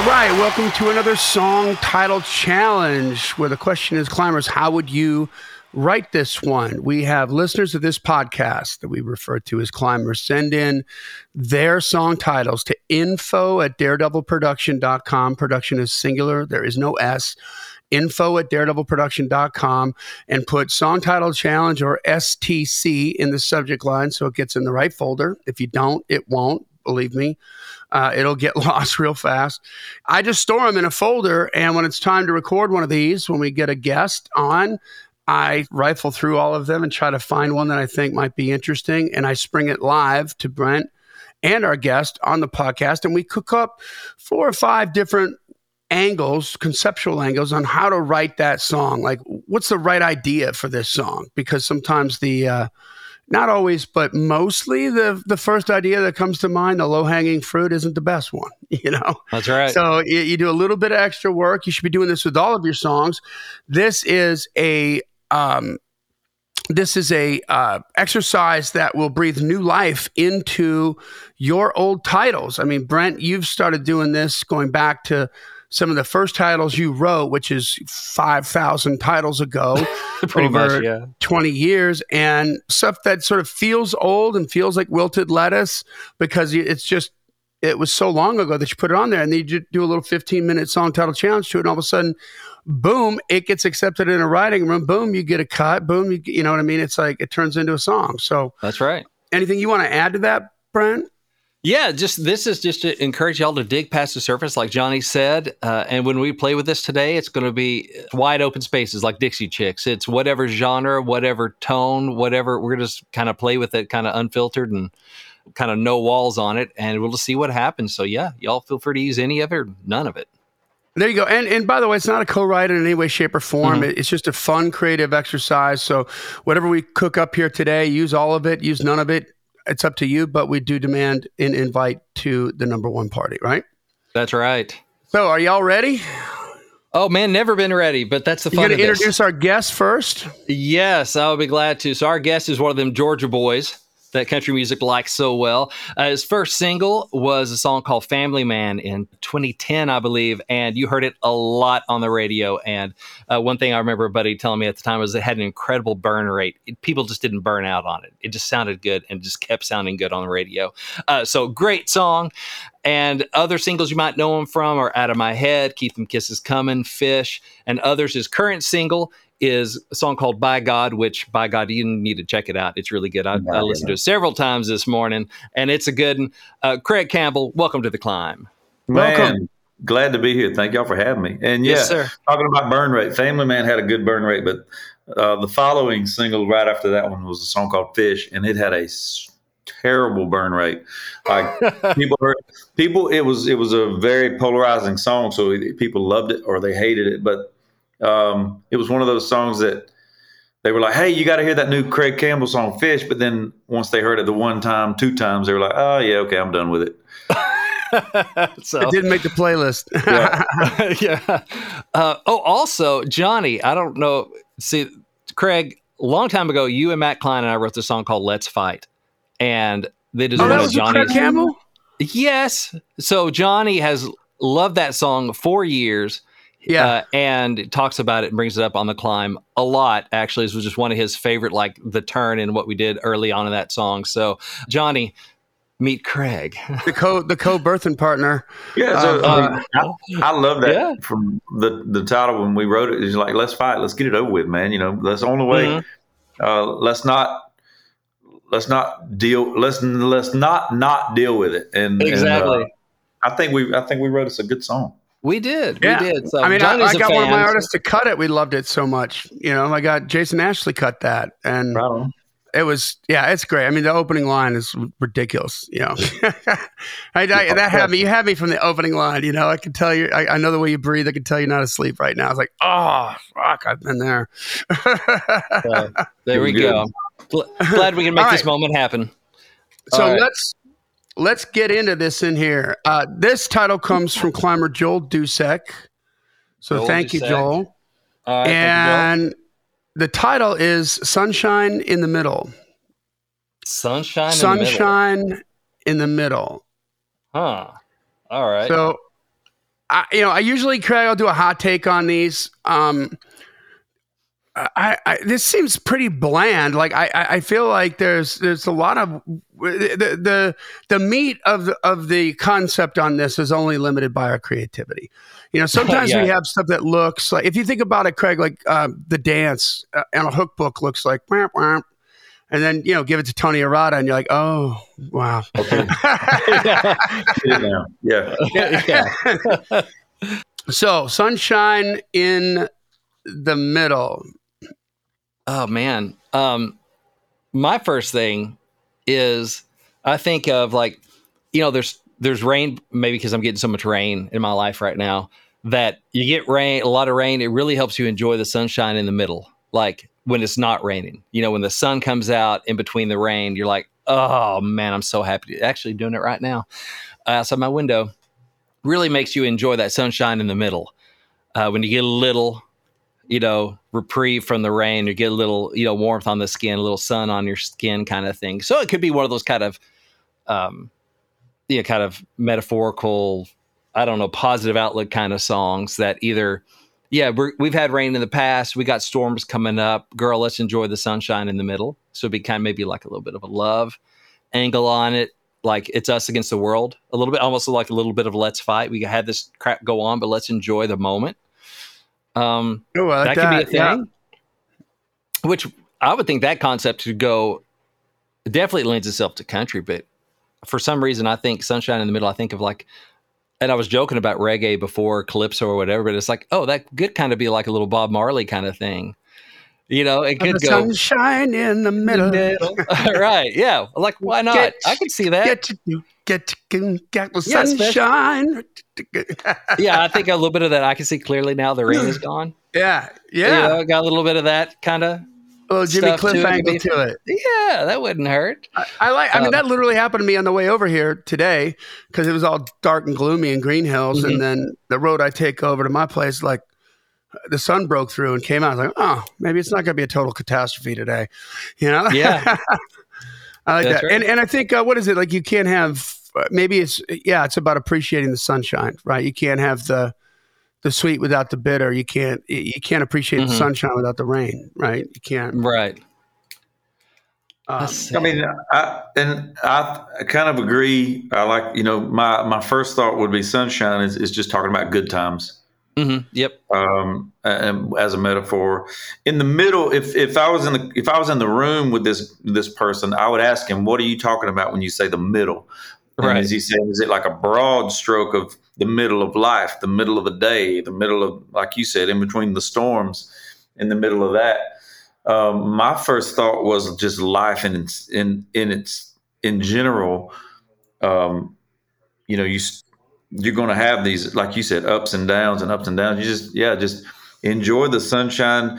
All right, welcome to another song title challenge where the question is, climbers, how would you write this one? We have listeners of this podcast that we refer to as climbers send in their song titles to info@daredevilproduction.com. Production is singular. There is no S. info@daredevilproduction.com and put song title challenge or STC in the subject line so it gets in the right folder. If you don't, it won't. Believe me. It'll get lost real fast. I just store them in a folder, and when it's time to record one of these, when we get a guest on, I rifle through all of them and try to find one that I think might be interesting, and I spring it live to Brent and our guest on the podcast, and we cook up 4 or 5 different angles, conceptual angles on how to write that song. Like, what's the right idea for this song? Because sometimes not always, but mostly the first idea that comes to mind, the low-hanging fruit, isn't the best one, you know? That's right. So you do a little bit of extra work. You should be doing this with all of your songs. This is a exercise that will breathe new life into your old titles. I mean, Brent, you've started doing this going back to some of the first titles you wrote, which is 5,000 titles ago, pretty much, yeah, 20 years, and stuff that sort of feels old and feels like wilted lettuce because it was so long ago that you put it on there, and then you do a little 15-minute song title challenge to it, and all of a sudden, boom, it gets accepted in a writing room. Boom, you get a cut. Boom, you know what I mean? It's like it turns into a song. So that's right. Anything you want to add to that, Brent? Yeah, this is just to encourage y'all to dig past the surface, like Johnny said. And when we play with this today, it's going to be wide open spaces like Dixie Chicks. It's whatever genre, whatever tone, whatever. We're going to just kind of play with it, kind of unfiltered and kind of no walls on it. And we'll just see what happens. So, yeah, y'all feel free to use any of it or none of it. There you go. And by the way, it's not a co-write in any way, shape, or form. Mm-hmm. It's just a fun, creative exercise. So whatever we cook up here today, use all of it, use none of it. It's up to you, but we do demand an invite to the number one party, right? That's right. So are y'all ready? Oh, man, never been ready, but that's the fun of this. You going to introduce our guest first? Yes, I'll be glad to. So our guest is one of them Georgia boys that country music likes so well. His first single was a song called Family Man in 2010, I believe, and you heard it a lot on the radio. And one thing I remember a buddy telling me at the time was it had an incredible burn rate. People just didn't burn out on it. It just sounded good and just kept sounding good on the radio. So great song. And other singles you might know him from are Out of My Head, Keep Them Kisses Coming, Fish, and others. His current single is a song called By God, which, by God, you need to check it out. It's really good. I listened to it several times this morning, and it's a good one. Craig Campbell, welcome to The Climb. Man, glad to be here. Thank y'all for having me. And yes, sir. Talking about burn rate, Family Man had a good burn rate, but the following single right after that one was a song called Fish, and it had a terrible burn rate. Like it was a very polarizing song, so people loved it or they hated it, but it was one of those songs that they were like, hey, you got to hear that new Craig Campbell song, Fish. But then once they heard it the one time, 2 times, they were like, oh, yeah, okay, I'm done with it. So it didn't make the playlist. Yeah. Also, Johnny, I don't know. See, Craig, a long time ago, you and Matt Klein and I wrote this song called Let's Fight. And that is one of Johnny's. Craig Campbell? Yes. So Johnny has loved that song for years. Yeah. And talks about it and brings it up on The Climb a lot, actually. This was just one of his favorite, like the turn in what we did early on in that song. So, Johnny, meet Craig. The co-birthing partner. Yeah. So, I love that from the title when we wrote it. It's like, let's fight. Let's get it over with, man. You know, that's the only way. Mm-hmm. Let's not deal with it. And exactly. And, I think we wrote us a good song. We did. So I mean, Johnny's I got a fan. one of my artists to cut it. We loved it so much. You know, I got Jason Ashley cut that. And it was, it's great. I mean, the opening line is ridiculous. You know, that had me. You had me from the opening line. You know, I can tell you, I know the way you breathe. I can tell you're not asleep right now. I was like, oh, fuck, I've been there. There we go. Glad we can make this moment happen. So let's get into this in here. This title comes from climber Joel Dusek. So thank you, Joel. All right, and the title is Sunshine in the Middle. Sunshine in the Middle. Huh. All right. So I usually, Craig, I'll do a hot take on these. This seems pretty bland. Like I feel like there's a lot of the meat of the concept on this is only limited by our creativity. Sometimes we have stuff that looks like, if you think about it, Craig, like the dance and a hook book looks like, wah, wah, and then give it to Tony Arata, and you're like, oh wow. Okay. Yeah. So Sunshine in the Middle. Oh man. My first thing is I think of like, there's rain, maybe because I'm getting so much rain in my life right now, that you get a lot of rain. It really helps you enjoy the sunshine in the middle. Like when it's not raining, when the sun comes out in between the rain, you're like, oh man, I'm so happy. Actually doing it right now outside my window. Really makes you enjoy that sunshine in the middle. When you get a little, reprieve from the rain, or get a little, warmth on the skin, a little sun on your skin kind of thing. So it could be one of those kind of, kind of metaphorical, I don't know, positive outlook kind of songs that either, we've had rain in the past, we got storms coming up, girl, let's enjoy the sunshine in the middle. So it'd be kind of maybe like a little bit of a love angle on it. Like it's us against the world a little bit, almost like a little bit of let's fight. We had this crap go on, but let's enjoy the moment. That could be a thing, which I would think that concept should go, definitely lends itself to country, but for some reason, I think Sunshine in the Middle, I think of like, and I was joking about reggae before, calypso or whatever, but it's like, oh, that could kind of be like a little Bob Marley kind of thing. It could go sunshine in the middle. Right. Yeah. Like, why not? I can see that. Get the sunshine. Yeah. I think a little bit of that. I can see clearly now the rain is gone. Yeah. Yeah. Got a little bit of that kind of. Oh, Jimmy Cliff angle to it. Yeah, that wouldn't hurt. I mean, that literally happened to me on the way over here today, because it was all dark and gloomy in Green Hills. Mm-hmm. And then the road I take over to my place, like the sun broke through and came out. I was like, oh, maybe it's not going to be a total catastrophe today. Yeah. I like that. Right. And I think, what is it? Like you can't have, maybe it's about appreciating the sunshine, right? You can't have the sweet without the bitter. You can't appreciate the sunshine without the rain, right? You can't. Right. I mean, I kind of agree. I like, my first thought would be sunshine is just talking about good times. Mm-hmm. Yep. As a metaphor, in the middle, if I was in the room with this person, I would ask him, "What are you talking about when you say the middle?" And right. Is he saying, is it like a broad stroke of the middle of life, the middle of the day, the middle of, like you said, in between the storms, in the middle of that? My first thought was just life in general. You're going to have these, like you said, ups and downs and ups and downs. You just enjoy the sunshine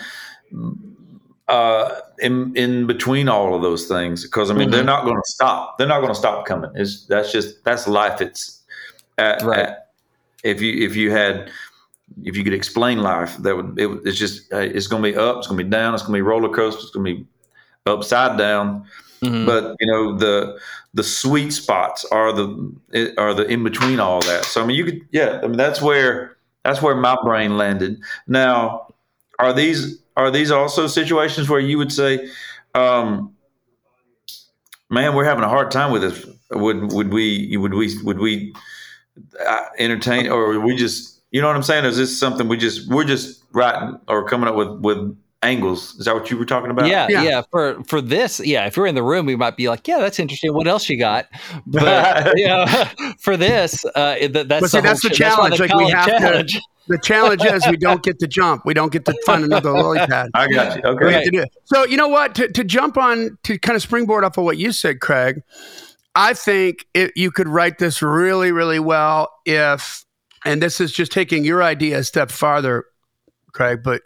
in between all of those things, because I mean they're not going to stop. They're not going to stop coming. That's life. It's right. If you could explain life, it's going to be up, it's going to be down, it's going to be roller coaster, it's going to be upside down. Mm-hmm. But the sweet spots are the in between all that. So I mean that's where my brain landed. Now, are these also situations where you would say, man, we're having a hard time with this? Would we entertain, or would we just, you know what I'm saying? Is this something we're just writing or coming up with angles? Is that what you were talking about? Yeah. For this, if we're in the room, we might be like, yeah, that's interesting. What else you got? But for this, that's the challenge. Like we have to. The challenge is we don't get to jump. We don't get to find another lily pad. I got you. Okay. We have to do it. So you know what? To jump on, to kind of springboard off of what you said, Craig, I think you could write this really, really well if, and this is just taking your idea a step farther, Craig, but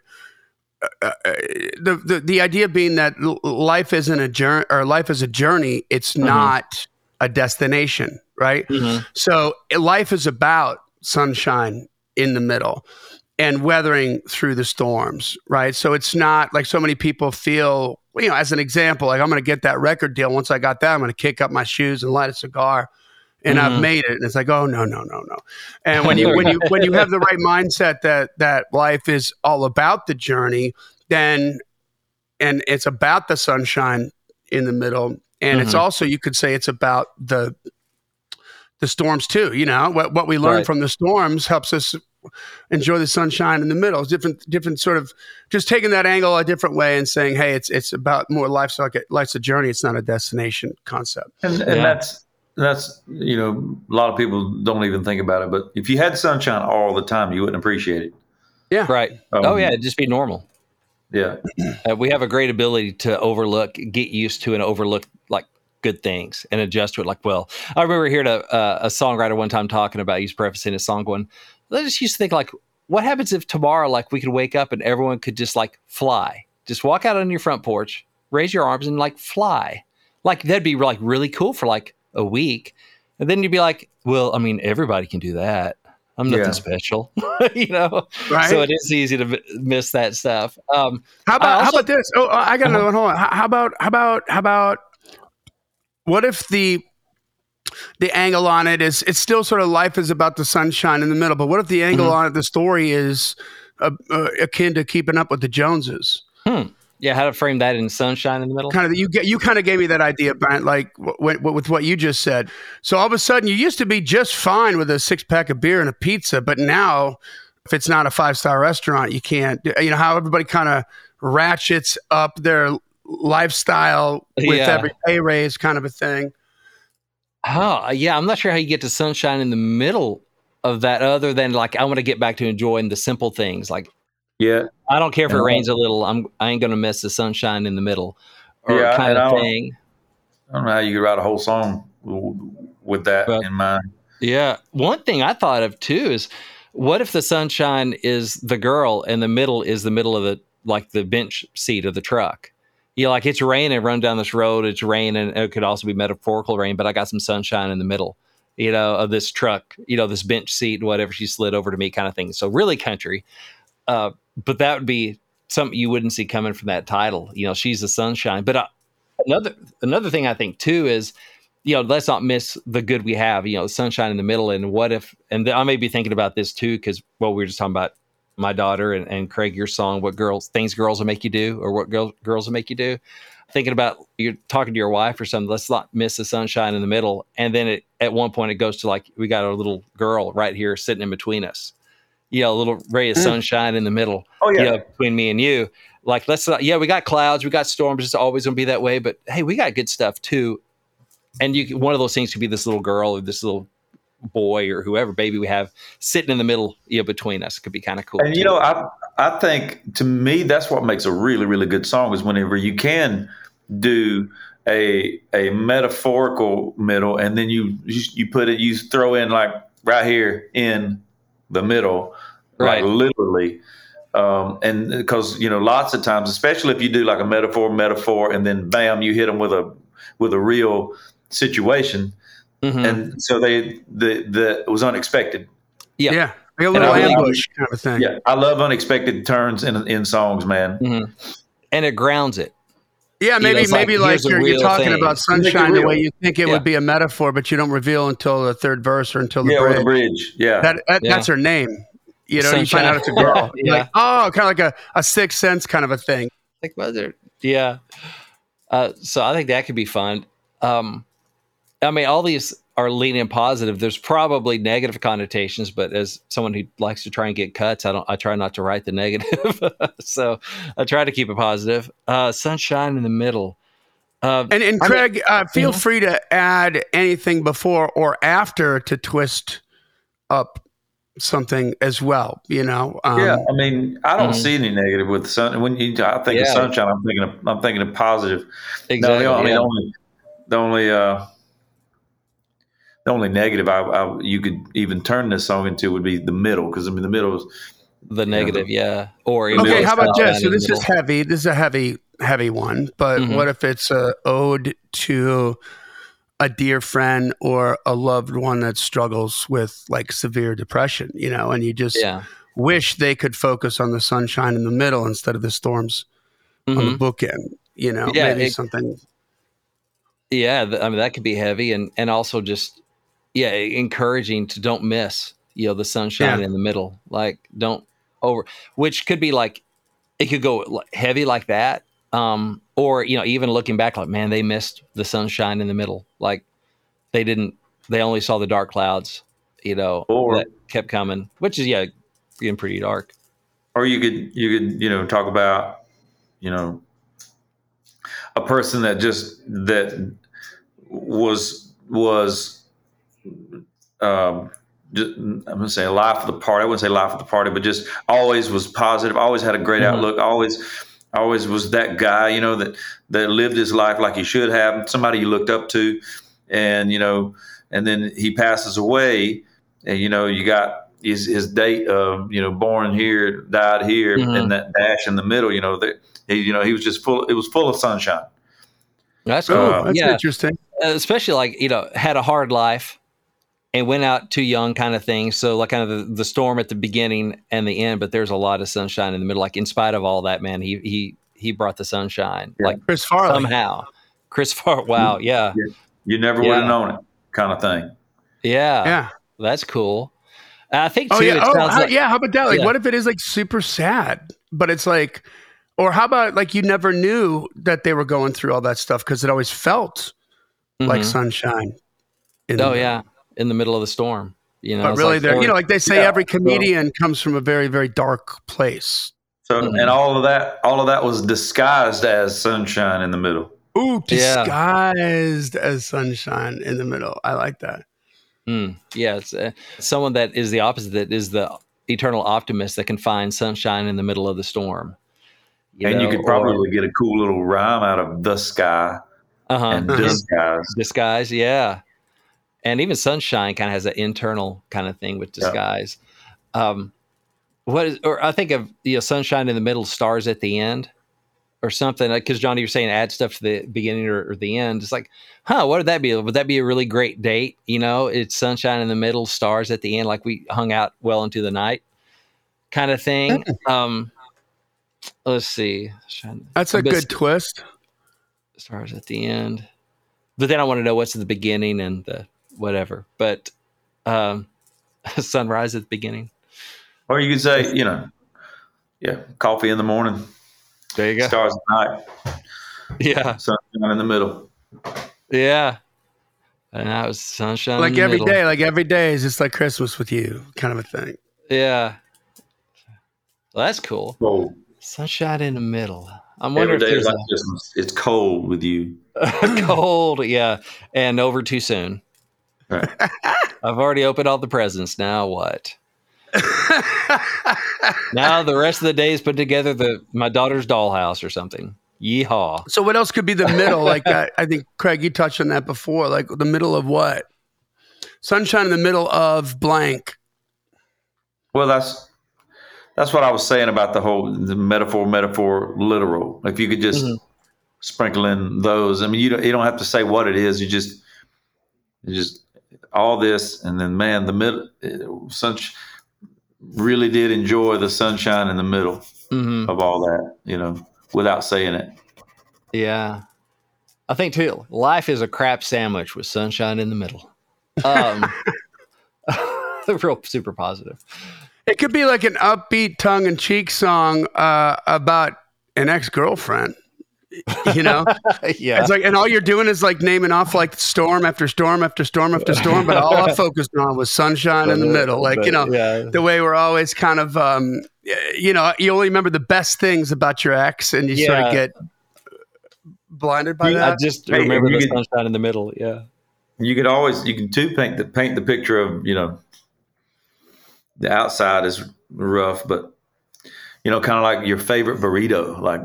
the idea being that life isn't a journey, or life is a journey. It's not a destination, right? Mm-hmm. So life is about sunshine in the middle and weathering through the storms, right? So it's not like so many people feel, as an example, like I'm going to get that record deal. Once I got that, I'm going to kick up my shoes and light a cigar and I've made it. And it's like, oh no. And when you have the right mindset that life is all about the journey, then and it's about the sunshine in the middle, and it's also, you could say, it's about the storms too. You know, what we learn from the storms helps us enjoy the sunshine in the middle. It's different sort of just taking that angle a different way and saying, hey, it's about more life's a journey. It's not a destination concept. And that's, you know, a lot of people don't even think about it, but if you had sunshine all the time, you wouldn't appreciate it. Yeah. Right. It'd just be normal. Yeah. We have a great ability to get used to and overlook like good things and adjust to it. Like, well, I remember hearing a songwriter one time talking about, he's prefacing his song going, let's just used to think like, what happens if tomorrow, like we could wake up and everyone could just like fly, just walk out on your front porch, raise your arms and like fly. Like that'd be like really cool for like a week. And then you'd be like, well, I mean, everybody can do that. I'm nothing special, you know? Right. So it is easy to miss that stuff. How about this? Oh, I got another one. Hold on. How about what if the angle on it is, it's still sort of life is about the sunshine in the middle, but what if the angle on it, the story is akin to Keeping Up with the Joneses? Yeah, how to frame that in sunshine in the middle? You kind of gave me that idea, Brent, like with what you just said. So all of a sudden, you used to be just fine with a 6-pack of beer and a pizza, but now, if it's not a 5-star restaurant, you can't. You know how everybody kind of ratchets up their lifestyle with every pay raise, kind of a thing. Oh, yeah, I'm not sure how you get to sunshine in the middle of that, other than like I want to get back to enjoying the simple things, like. Yeah, I don't care if it rains a little. I ain't gonna miss the sunshine in the middle, or kind of thing. I don't know how you could write a whole song with that in mind. Yeah, one thing I thought of too is, what if the sunshine is the girl and the middle is the middle of the bench seat of the truck? You know, like it's raining, run down this road, it's raining. It could also be metaphorical rain, but I got some sunshine in the middle, you know, of this truck, you know, this bench seat, whatever she slid over to me, kind of thing. So really country. But that would be something you wouldn't see coming from that title. You know, she's the sunshine. But another thing I think too is, you know, let's not miss the good we have. You know, the sunshine in the middle. And what if? And I may be thinking about this too, because we were just talking about my daughter and Craig, your song, things girls will make you do, or what girls will make you do. Thinking about you're talking to your wife or something. Let's not miss the sunshine in the middle. And then at one point it goes to like, we got a little girl right here sitting in between us. You know, a little ray of sunshine in the middle. Oh, yeah. You know, between me and you. Like, we got clouds, we got storms. It's always going to be that way. But hey, we got good stuff too. And one of those things could be this little girl or this little boy or whoever baby we have sitting in the middle, you know, between us. It could be kind of cool. And, you know, I think to me, that's what makes a really, really good song is whenever you can do a metaphorical middle and then you throw in like right here in the middle, right? Like literally, and because you know, lots of times, especially if you do like a metaphor, and then bam, you hit them with a real situation, and so it was unexpected. Yeah, like a little ambush kind of thing. Yeah, I love unexpected turns in songs, man, and it grounds it. Yeah, maybe like you're talking about sunshine the way you think it would be a metaphor, but you don't reveal until the third verse or until the bridge. Yeah, that's her name. You know, sunshine. You find out it's a girl. Like, oh, kind of like a Sixth Sense kind of a thing. Like mother. Yeah. So I think that could be fun. I mean, all these are leaning positive. There's probably negative connotations, but as someone who likes to try and get cuts, I try not to write the negative. So I try to keep it positive. Sunshine in the middle. And Craig, feel free to add anything before or after to twist up something as well. You know. I mean, I don't see any negative with the sun. I think of sunshine, I'm thinking of positive. Exactly. No, the only negative you could even turn this song into would be the middle, because I mean the middle is the negative, Or okay, how about this? So this is heavy. This is a heavy one. But what if it's an ode to a dear friend or a loved one that struggles with like severe depression? You know, and you just wish they could focus on the sunshine in the middle instead of the storms on the bookend. You know, maybe something. Yeah, I mean that could be heavy, and also just. encouraging to don't miss, the sunshine in the middle. Like don't which could be like, it could go heavy like that. Or, even looking back like, man, they missed the sunshine in the middle. Like they only saw the dark clouds, that kept coming, which is, getting pretty dark. Or you could, talk about, a person that was I'm going to say a life of the party. I wouldn't say life of the party, but just always was positive, always had a great outlook, always was that guy, that lived his life like he should have, somebody you looked up to. And, and then he passes away and, you got his date of, born here, died here, and that dash in the middle, he was just it was full of sunshine. That's cool. That's interesting. Especially like, had a hard life and went out too young kind of thing. So like kind of the storm at the beginning and the end, but there's a lot of sunshine in the middle. Like in spite of all that, man, he brought the sunshine. Yeah. Like Chris Farley. Somehow. Chris Farley. Wow. Yeah. You never would have known it kind of thing. Yeah. Yeah. That's cool. I think too, how about that? Like what if it is like super sad, but it's like, or how about like you never knew that they were going through all that stuff because it always felt like sunshine. In the middle of the storm. But really, like, like they say, every comedian comes from a very, very dark place. So, and all of that was disguised as sunshine in the middle. Ooh, disguised as sunshine in the middle. I like that. Yeah, it's someone that is the opposite, that is the eternal optimist that can find sunshine in the middle of the storm. You could probably get a cool little rhyme out of the sky and disguise. Disguise, yeah. And even sunshine kind of has that internal kind of thing with disguise. I think of sunshine in the middle, stars at the end, or something. Because Johnny, you're saying add stuff to the beginning or the end. It's like, what would that be? Would that be a really great date? It's sunshine in the middle, stars at the end, like we hung out well into the night, kind of thing. Let's see. That's a good twist. Stars at the end, but then I want to know what's at the beginning and the whatever. But sunrise at the beginning. Or you could say, coffee in the morning. There you go. Stars at night. Yeah. Sunshine in the middle. Yeah. And that was sunshine. Like every day. Like every day is just like Christmas with you, kind of a thing. Yeah. Well, that's cool. Cold. Sunshine in the middle. I'm wondering every day is like Christmas. It's cold with you. Cold, yeah. And over too soon. Right. I've already opened all the presents. Now what? Now the rest of the day is put together my daughter's dollhouse or something. Yeehaw. So what else could be the middle? Like I think, Craig, you touched on that before. Like the middle of what? Sunshine in the middle of blank. Well, that's what I was saying about the metaphor, literal. If you could just sprinkle in those. I mean, you don't have to say what it is. You just all this, and then man, the middle. Really did enjoy the sunshine in the middle of all that, without saying it. Yeah, I think too. Life is a crap sandwich with sunshine in the middle. Real super positive. It could be like an upbeat, tongue-in-cheek song about an ex-girlfriend. Yeah. It's like, and all you're doing is like naming off like storm after storm after storm after storm, but all I focused on was sunshine in the middle. Like, the way we're always kind of, you only remember the best things about your ex and you sort of get blinded by that. I just remember the sunshine in the middle. Yeah. You can too paint the picture of, the outside is rough, but, kind of like your favorite burrito, like,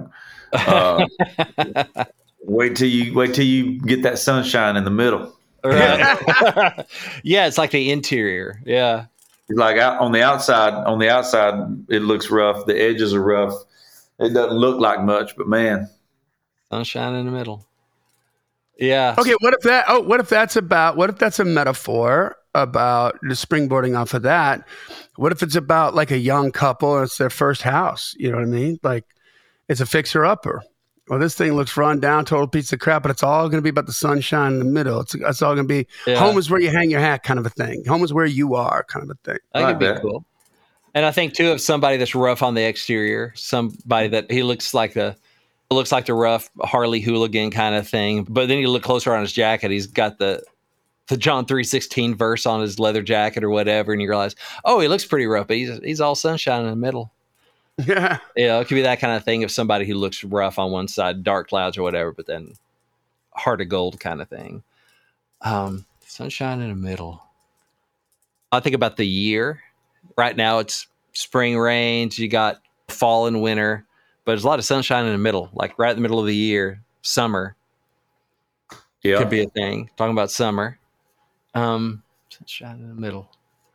wait till you get that sunshine in the middle. Right. Yeah, it's like the interior. Yeah, it's like on the outside it looks rough. The edges are rough. It doesn't look like much, but man, sunshine in the middle. Yeah. Okay. What if that's a metaphor about the springboarding off of that? What if it's about like a young couple and it's their first house? You know what I mean? Like, it's a fixer-upper. well, this thing looks run down, total piece of crap, but it's all going to be about the sunshine in the middle. It's all going to be home is where you hang your hat kind of a thing. Home is where you are kind of a thing. That could be cool. And I think too of somebody that's rough on the exterior, somebody that he looks like the rough Harley hooligan kind of thing. But then you look closer on his jacket, he's got the John 3:16 verse on his leather jacket or whatever, and you realize, oh, he looks pretty rough, but he's all sunshine in the middle. Yeah. It could be that kind of thing of somebody who looks rough on one side, dark clouds or whatever, but then heart of gold kind of thing. Sunshine in the middle. I think about the year. Right now it's spring rains, you got fall and winter, but there's a lot of sunshine in the middle, like right in the middle of the year, summer. Yeah. Could be a thing. Talking about summer. Sunshine in the middle.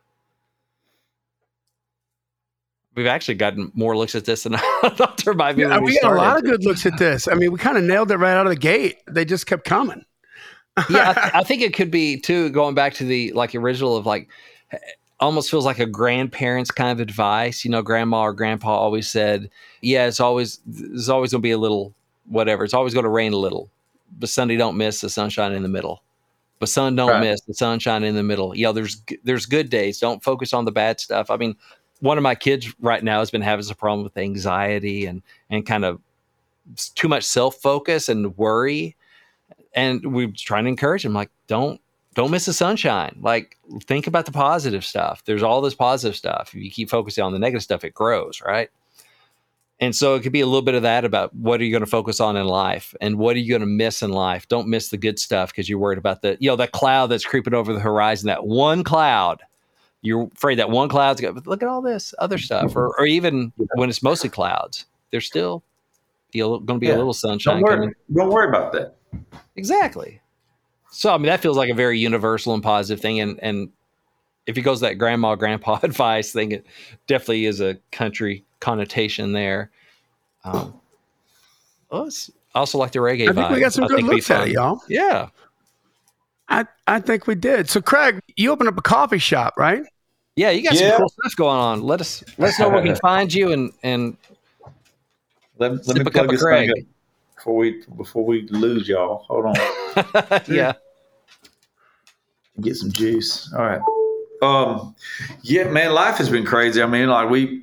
We've actually gotten more looks at this than I thought there might be. Yeah, we got a lot of good looks at this. I mean, we kind of nailed it right out of the gate. They just kept coming. Yeah, I think it could be too, going back to the original of almost feels like a grandparent's kind of advice. You know, grandma or grandpa always said, yeah, there's always going to be a little whatever. It's always going to rain a little. But Sunday don't miss the sunshine in the middle. But sun don't miss the sunshine in the middle. Yeah, there's good days. Don't focus on the bad stuff. I mean, one of my kids right now has been having some problem with anxiety and kind of too much self-focus and worry. And we're trying to encourage him, like, don't miss the sunshine. Like, think about the positive stuff. There's all this positive stuff. If you keep focusing on the negative stuff, it grows, right? And so it could be a little bit of that about what are you going to focus on in life and what are you going to miss in life? Don't miss the good stuff because you're worried about that cloud that's creeping over the horizon, that one cloud. You're afraid that one cloud's going to look at all this other stuff. Or even when it's mostly clouds, there's still going to be a little sunshine coming. Don't worry about that. Exactly. So, I mean, that feels like a very universal and positive thing. And if it goes that grandma, grandpa advice thing, it definitely is a country connotation there. I also like the reggae vibe. I think we got some good looks at it, y'all. Yeah. I think we did. So, Craig, you opened up a coffee shop, right? Yeah, you got some cool stuff going on. Let us know where we can find you and let me plug this thing up before we lose y'all. Hold on. Yeah. Get some juice. All right. Yeah, man, life has been crazy. I mean, like we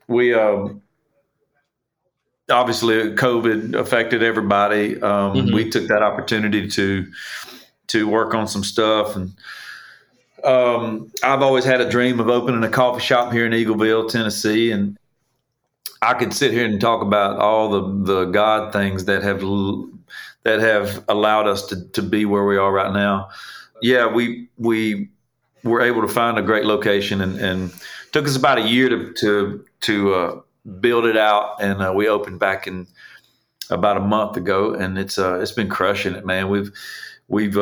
obviously COVID affected everybody. We took that opportunity to work on some stuff, and I've always had a dream of opening a coffee shop here in Eagleville, Tennessee, and I could sit here and talk about all the God things that have allowed us to be where we are right now. Yeah, we were able to find a great location, and took us about a year to build it out, and we opened back in about a month ago, and it's been crushing it, man. We've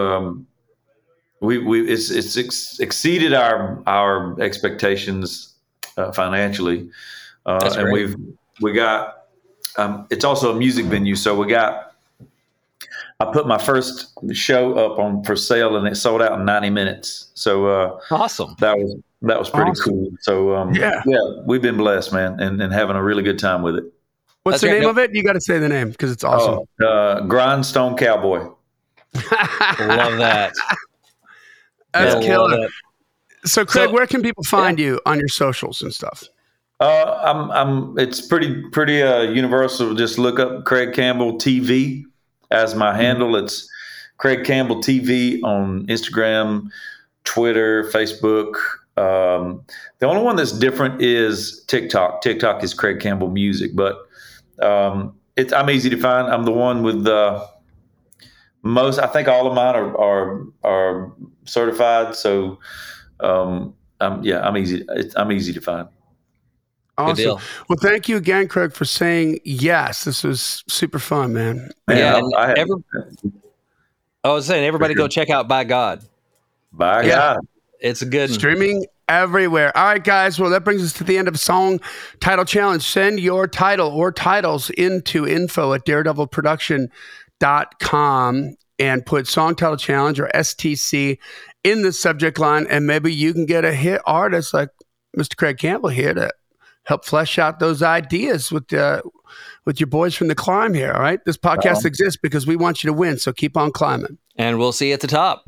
exceeded our expectations financially, and we got it's also a music venue, so I put my first show up for sale, and it sold out in 90 minutes. So awesome. That was pretty cool. So yeah, we've been blessed, man, and having a really good time with it. What's the name of it? You got to say the name because it's awesome. Grindstone Cowboy. Love that. That's killer. So, Craig, where can people find you on your socials and stuff? It's pretty universal. Just look up Craig Campbell TV as my handle. It's Craig Campbell TV on Instagram, Twitter, Facebook. The only one that's different is TikTok. TikTok is Craig Campbell Music, but I'm easy to find. I'm the one with most. I think all of mine are certified. So I'm easy. I'm easy to find. Awesome. Well, thank you again, Craig, for saying yes. This was super fun, man. Yeah, I was saying, everybody go check out By God. By God. It's a good one. Streaming everywhere. All right, guys. Well, that brings us to the end of Song Title Challenge. Send your title or titles into info@daredevilproduction.com and put Song Title Challenge or STC in the subject line, and maybe you can get a hit artist like Mr. Craig Campbell here to help flesh out those ideas with with your boys from The Climb here, all right? This podcast exists because we want you to win, so keep on climbing. And we'll see you at the top.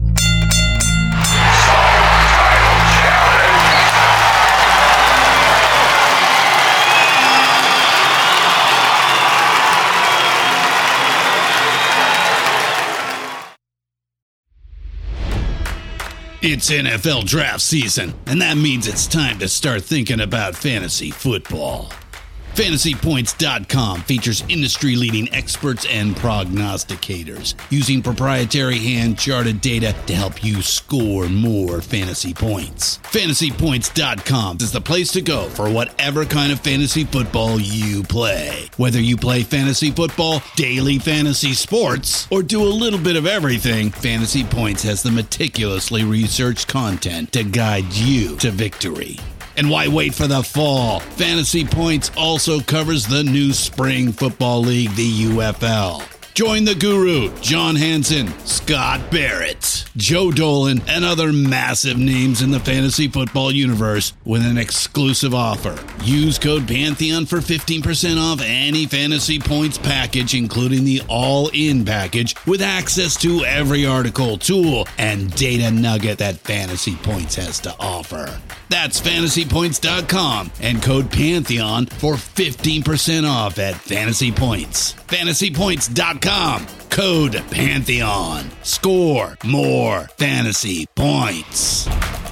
It's NFL draft season, and that means it's time to start thinking about fantasy football. FantasyPoints.com features industry-leading experts and prognosticators using proprietary hand-charted data to help you score more fantasy points. FantasyPoints.com is the place to go for whatever kind of fantasy football you play. Whether you play fantasy football, daily fantasy sports, or do a little bit of everything, Fantasy Points has the meticulously researched content to guide you to victory. And why wait for the fall? Fantasy Points also covers the new spring football league, the UFL. Join the guru, John Hansen, Scott Barrett, Joe Dolan, and other massive names in the fantasy football universe with an exclusive offer. Use code Pantheon for 15% off any Fantasy Points package, including the all-in package, with access to every article, tool, and data nugget that Fantasy Points has to offer. That's FantasyPoints.com and code Pantheon for 15% off at Fantasy Points. FantasyPoints.com, code Pantheon. Score more fantasy points.